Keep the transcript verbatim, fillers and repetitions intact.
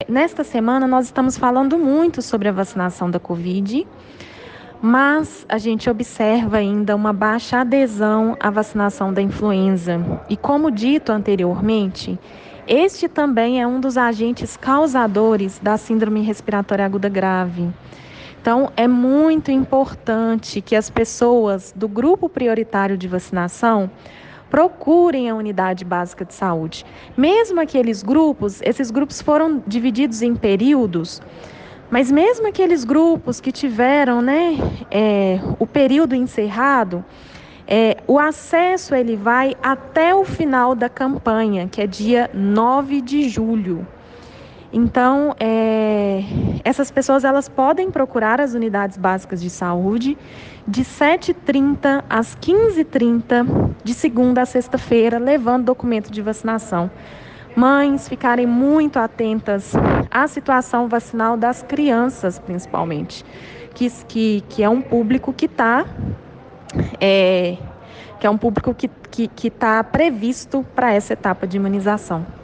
nesta semana nós estamos falando muito sobre a vacinação da Covid, mas a gente observa ainda uma baixa adesão à vacinação da influenza. E como dito anteriormente, este também é um dos agentes causadores da síndrome respiratória aguda grave. Então, é muito importante que as pessoas do grupo prioritário de vacinação procurem a unidade básica de saúde. Mesmo aqueles grupos, esses grupos foram divididos em períodos, mas mesmo aqueles grupos que tiveram, né, é, o período encerrado, é, o acesso ele vai até o final da campanha, que é dia nove de julho. Então, é, essas pessoas elas podem procurar as unidades básicas de saúde de sete e trinta às quinze e trinta, de segunda a sexta-feira, levando documento de vacinação. Mães ficarem muito atentas à situação vacinal das crianças, principalmente, que, que, que é um público que está é, que é um público que que está previsto para essa etapa de imunização.